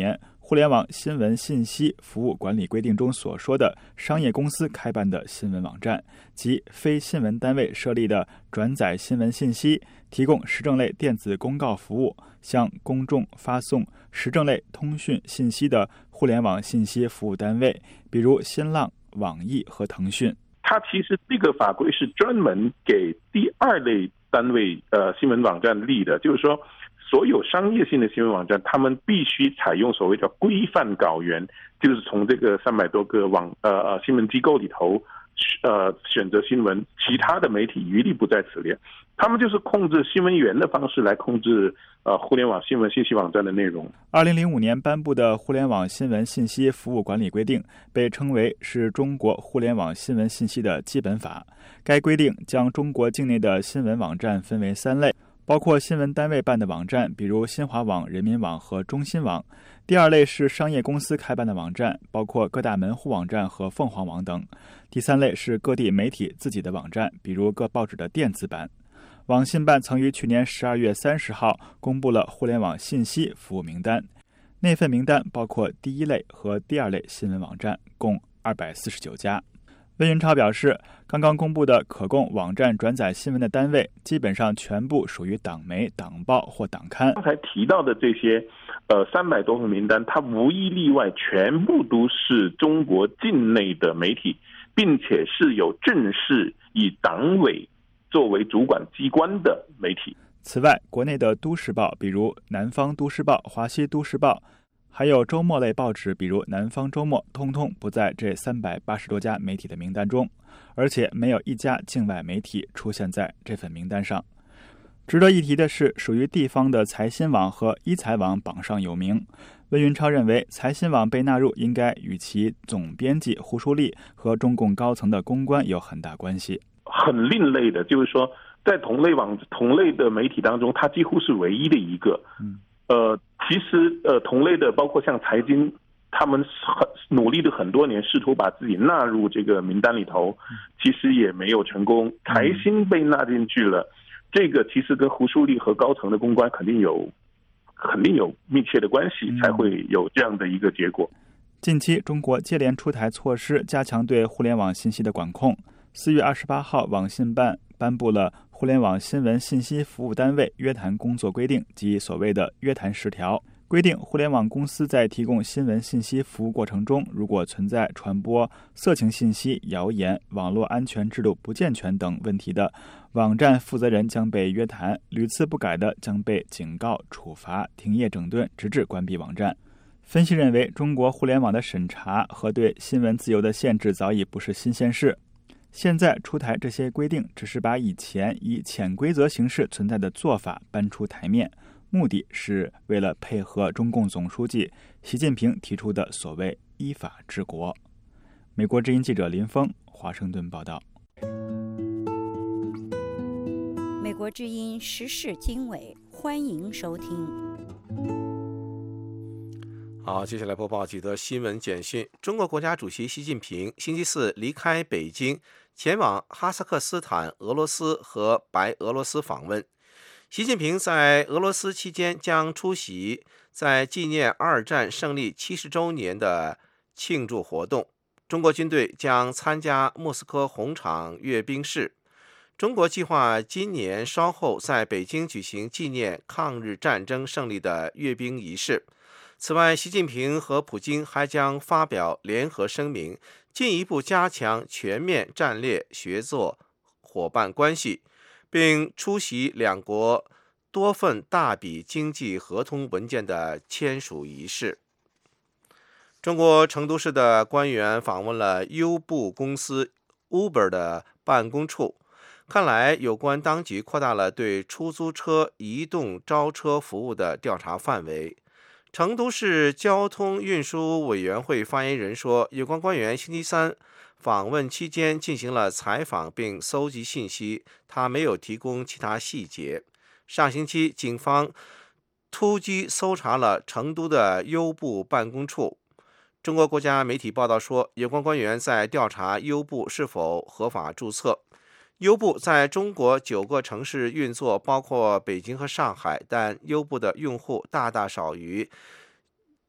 互联网新闻信息服务管理规定中所说的商业公司开办的新闻网站及非新闻单位设立的转载新闻信息、提供时政类电子公告服务、向公众发送时政类通讯信息的互联网信息服务单位，比如新浪、网易和腾讯。 它其实这个法规是专门给第二类单位呃新闻网站立的，就是说所有商业性的新闻网站，他们必须采用所谓叫规范稿源，就是从这个三百多个网呃呃新闻机构里头呃选择新闻，其他的媒体一律不在此列。他们就是控制新闻源的方式来控制呃互联网新闻信息网站的内容。 二零零五年颁布的互联网新闻信息服务管理规定被称为是中国互联网新闻信息的基本法。该规定将中国境内的新闻网站分为三类，包括新闻单位办的网站，比如新华网、人民网和中新网。第二类是商业公司开办的网站，包括各大门户网站和凤凰网等。第三类是各地媒体自己的网站，比如各报纸的电子版。网信办曾于去年十二月三十号公布了互联网信息服务名单，那份名单包括第一类和第二类新闻网站，共二百四十九家。温云超表示，刚刚公布的可供网站转载新闻的单位，基本上全部属于党媒、党报或党刊。 刚才提到的这些，呃，三百多份名单，它无一例外，全部都是中国境内的媒体，并且是有正式以党委作为主管机关的媒体。 此外，国内的都市报，比如南方都市报、华西都市报，还有周末类报纸，比如南方周末，通通不在这三百八十多家媒体的名单中，而且没有一家境外媒体出现在这份名单上。值得一提的是，属于地方的财新网和一财网榜上有名。温云超认为，财新网被纳入应该与其总编辑胡舒立和中共高层的公关有很大关系。 很另类的，就是说在同类网同类的媒体当中，它几乎是唯一的一个。嗯，呃，其实呃同类的包括像财经，他们很努力的很多年，试图把自己纳入这个名单里头，其实也没有成功。财新被纳进去了，这个其实跟胡舒立和高层的公关肯定有肯定有密切的关系，才会有这样的一个结果。 近期，中国接连出台措施，加强对互联网信息的管控。四月二十八号，网信办颁布了《互联网新闻信息服务单位约谈工作规定》及所谓的约谈十条，规定互联网公司在提供新闻信息服务过程中，如果存在传播色情信息、谣言、网络安全制度不健全等问题的，网站负责人将被约谈，屡次不改的将被警告、处罚、停业整顿，直至关闭网站。分析认为，中国互联网的审查和对新闻自由的限制早已不是新鲜事。现在出台这些规定，只是把以前以潜规则形式存在的做法搬出台面，目的是为了配合中共总书记习近平提出的所谓依法治国。美国之音记者林峰，华盛顿报道。 美国之音时事经纬，欢迎收听。 好，接下来播报几则新闻简讯。中国国家主席习近平星期四离开北京，前往哈萨克斯坦、俄罗斯和白俄罗斯访问。习近平在俄罗斯期间将出席在纪念二战胜利七十周年的庆祝活动。中国军队将参加莫斯科红场阅兵式。中国计划今年稍后在北京举行纪念抗日战争胜利的阅兵仪式。此外，习近平和普京还将发表联合声明，进一步加强全面战略协作伙伴关系，并出席两国多份大笔经济合同文件的签署仪式。中国成都市的官员访问了优步公司 Uber 的办公处，看来有关当局扩大了对出租车移动招车服务的调查范围。成都市交通运输委员会发言人说，有关官员星期三访问期间进行了采访并搜集信息，他没有提供其他细节。上星期，警方突击搜查了成都的优步办公处。中国国家媒体报道说，有关官员在调查优步是否合法注册。优步在中国九个城市运作，包括北京和上海，但优步的用户大大少于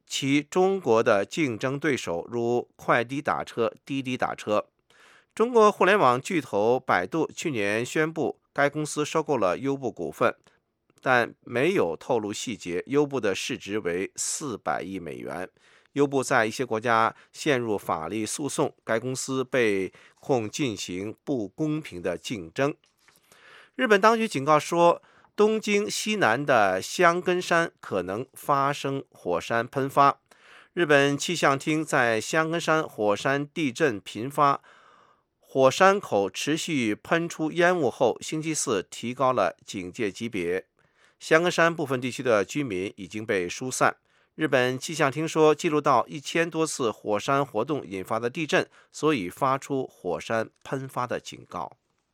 其中国的竞争对手如快滴打车、滴滴打车。中国互联网巨头百度去年宣布该公司收购了优步股份，但没有透露细节。优步的市值为四百亿美元。优步在一些国家陷入法律诉讼，该公司被控进行不公平的竞争。日本当局警告说，东京西南的箱根山可能发生火山喷发。日本气象厅在箱根山火山地震频发、火山口持续喷出烟雾后，星期四提高了警戒级别。箱根山部分地区的居民已经被疏散。日本气象厅说，记录到一千多次火山活动引发的地震，所以发出火山喷发的警告。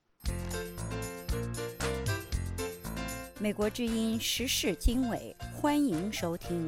美国之音时事经纬，欢迎收听。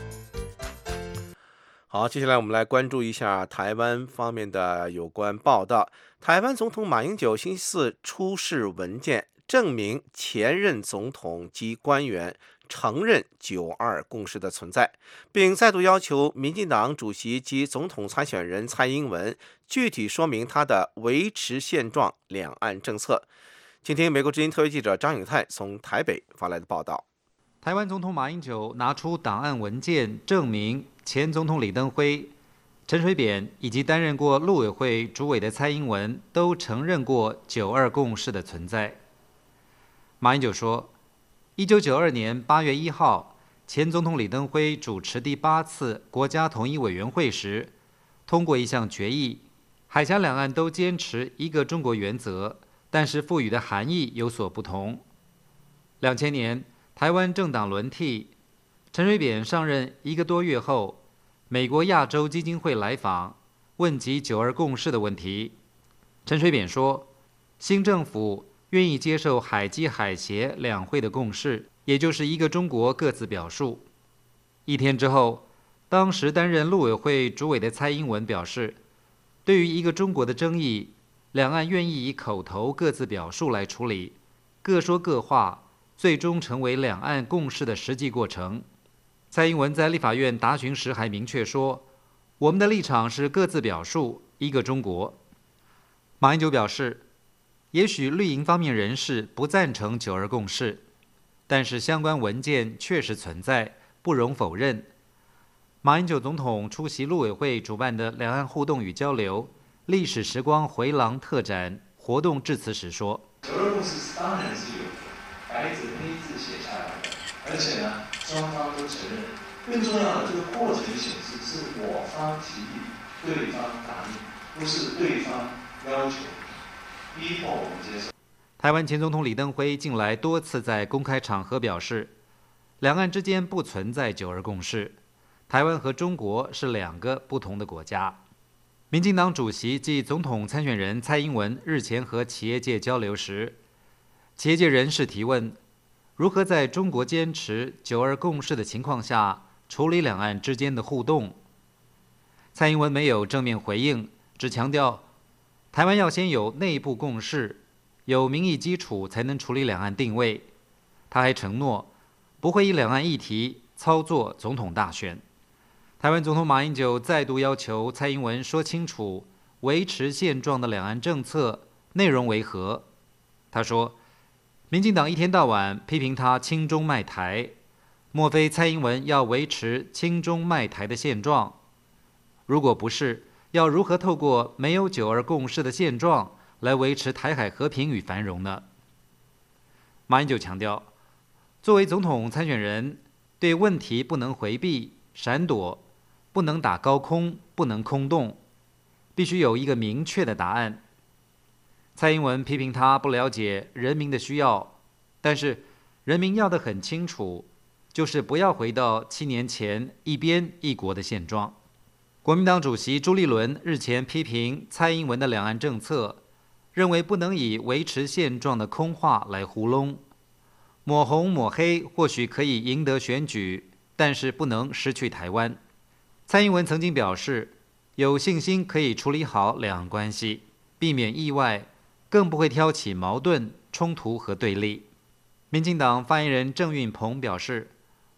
好，接下来我们来关注一下台湾方面的有关报道。台湾总统马英九星期四出示文件，证明前任总统及官员承认九二共识的存在，并再度要求民进党主席及总统参选人蔡英文具体说明他的维持现状两岸政策。请听美国之音特约记者张永泰从台北发来的报道。 台湾总统马英九拿出档案文件，证明前总统李登辉、陈水扁以及担任过陆委会主委的蔡英文都承认过九二共识的存在。马英九说，一九九二年八月一号，前总统李登辉主持第八次国家统一委员会时，通过一项决议，海峡两岸都坚持一个中国原则，但是赋予的含义有所不同。两千年，台湾政党轮替，陈水扁上任一个多月后，美国亚洲基金会来访，问及九二共识的问题。陈水扁说，新政府愿意接受海基海协两会的共识，也就是一个中国各自表述。一天之后，当时担任陆委会主委的蔡英文表示，对于一个中国的争议，两岸愿意以口头各自表述来处理，各说各话，最终成为两岸共识的实际过程。蔡英文在立法院答询时还明确说，我们的立场是各自表述，一个中国。马英九表示，也许绿营方面人士不赞成九二共识，但是相关文件确实存在，不容否认。马英九总统出席陆委会主办的两岸互动与交流历史时光回廊特展活动致辞时说， 九二共识当然是有白纸黑字写下来的，而且呢，双方都承认。更重要的，这个过程显示是我方提议，对方答应，不是对方要求逼迫我们接受。 台湾前总统李登辉近来多次在公开场合表示，两岸之间不存在九二共识，台湾和中国是两个不同的国家。民进党主席暨总统参选人蔡英文日前和企业界交流时，企业界人士提问，如何在中国坚持九二共识的情况下处理两岸之间的互动？蔡英文没有正面回应，只强调台湾要先有内部共识，有民意基础才能处理两岸定位。他还承诺不会以两岸议题操作总统大选。台湾总统马英九再度要求蔡英文说清楚维持现状的两岸政策内容为何。他说，民进党一天到晚批评他亲中卖台，莫非蔡英文要维持亲中卖台的现状？如果不是，要如何透过没有九二共识的现状来维持台海和平与繁荣呢？马英九强调，作为总统参选人，对问题不能回避、闪躲，不能打高空，不能空洞，必须有一个明确的答案。蔡英文批评他不了解人民的需要，但是人民要得很清楚，就是不要回到七年前一边一国的现状。国民党主席朱立伦日前批评蔡英文的两岸政策，认为不能以维持现状的空话来糊弄，抹红抹黑或许可以赢得选举，但是不能失去台湾。蔡英文曾经表示，有信心可以处理好两岸关系，避免意外，更不会挑起矛盾、冲突和对立。民进党发言人郑运鹏表示，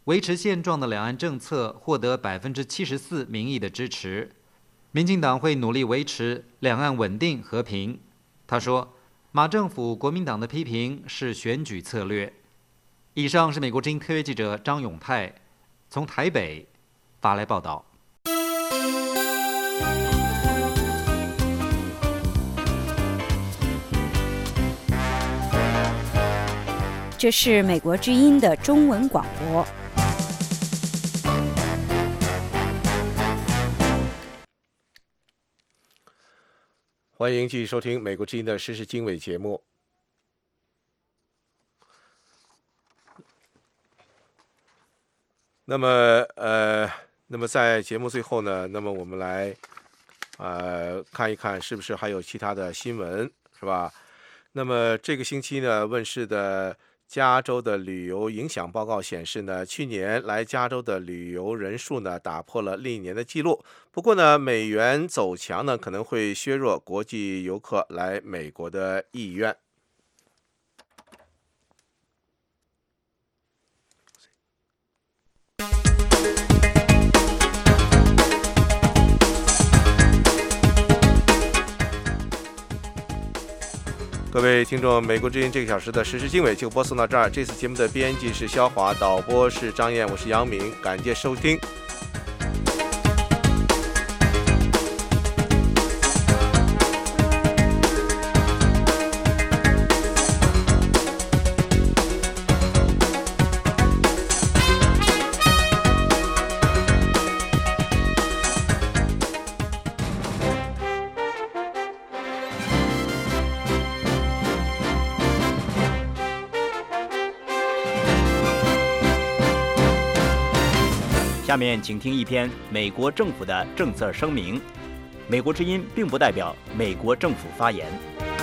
维持现状的两岸政策获得百分之七十四民意的支持。民进党会努力维持两岸稳定和平。他说，马政府国民党的批评是选举策略。以上是美国之音特约记者张永泰从台北发来报道。 这是美国之音的中文广播。 欢迎继续收听美国之音的时事经纬节目。那么，呃，那么在节目最后呢，那么我们来，呃，看一看是不是还有其他的新闻，是吧？那么这个星期呢，问世的加州的旅游影响报告显示呢，去年来加州的旅游人数呢打破了历年的记录。不过呢，美元走强呢可能会削弱国际游客来美国的意愿。各位听众，美国之音这个小时的时事经纬就播送到这儿。这次节目的编辑是肖华，导播是张燕，我是杨明，感谢收听。 下面请听一篇美国政府的政策声明。美国之音并不代表美国政府发言。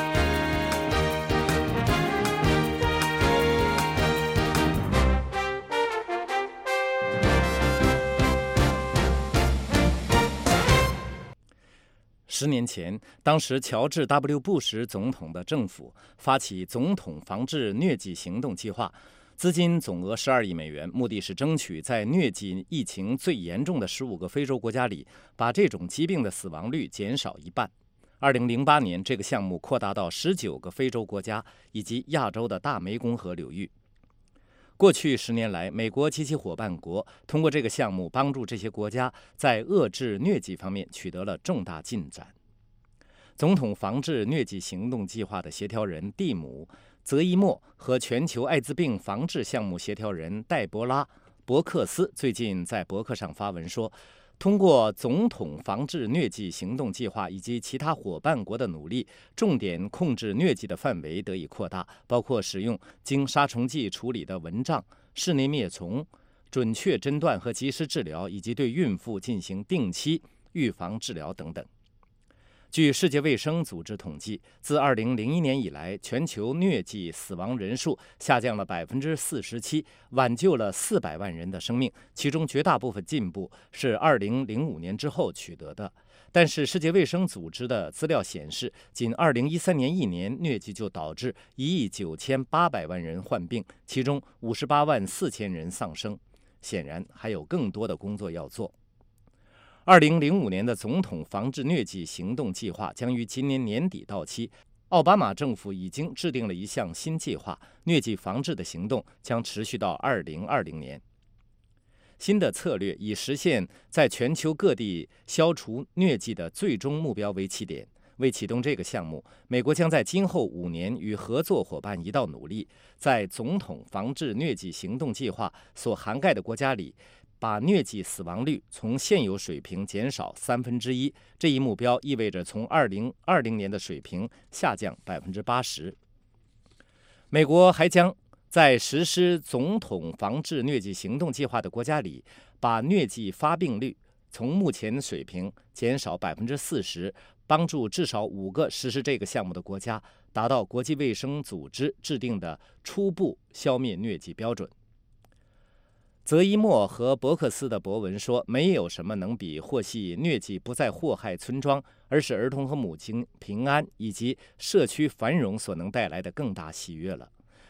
十年前，当时乔治 W 布什总统的政府发起总统防治疟疾行动计划，资金总额十二亿美元，目的是争取在疟疾疫情最严重的十五个非洲国家里，把这种疾病的死亡率减少一半。二零零八年，这个项目扩大到十九个非洲国家以及亚洲的大湄公河流域。过去十年来，美国及其伙伴国通过这个项目，帮助这些国家在遏制疟疾方面取得了重大进展。总统防治疟疾行动计划的协调人蒂姆·泽伊莫和全球艾滋病防治项目协调人黛博拉·伯克斯最近在博客上发文说，通过总统防治疟疾行动计划以及其他伙伴国的努力，重点控制疟疾的范围得以扩大，包括使用经杀虫剂处理的蚊帐、室内灭虫、准确诊断和及时治疗，以及对孕妇进行定期预防治疗等等。据世界卫生组织统计，自二零零一年以来，全球疟疾死亡人数下降了百分之四十七，挽救了四百万人的生命。其中绝大部分进步是二零零五年之后取得的。但是，世界卫生组织的资料显示，仅二零一三年一年，疟疾就导致一亿九千八百万人患病，其中五十八万四千人丧生。显然，还有更多的工作要做。二零零五年的总统防治疟疾行动计划将于今年年底到期。奥巴马政府已经制定了一项新计划，疟疾防治的行动将持续到二零二零年。新的策略以实现在全球各地消除疟疾的最终目标为起点。为启动这个项目，美国将在今后五年与合作伙伴一道努力，在总统防治疟疾行动计划所涵盖的国家里，把疟疾死亡率从现有水平减少三分之一。这一目标意味着从二零二零年的水平下降百分之八十。美国还将在实施总统防治疟疾行动计划的国家里，把疟疾发病率从目前水平减少百分之四十，帮助至少五个实施这个项目的国家达到国际卫生组织制定的初步消灭疟疾标准。泽伊莫和伯克斯的博文说，没有什么能比获悉疟疾不再祸害村庄，而使儿童和母亲平安以及社区繁荣所能带来的更大喜悦了。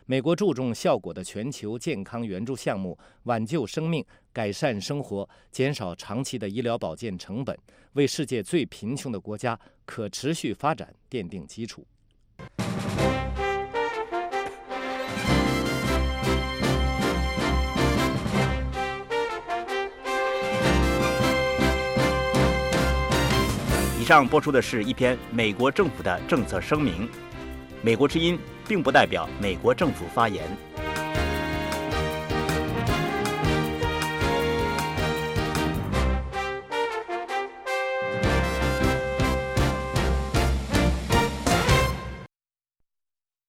美国注重效果的全球健康援助项目，挽救生命、改善生活、减少长期的医疗保健成本，为世界最贫穷的国家可持续发展奠定基础。 以上播出的是一篇美国政府的政策声明。美国之音并不代表美国政府发言。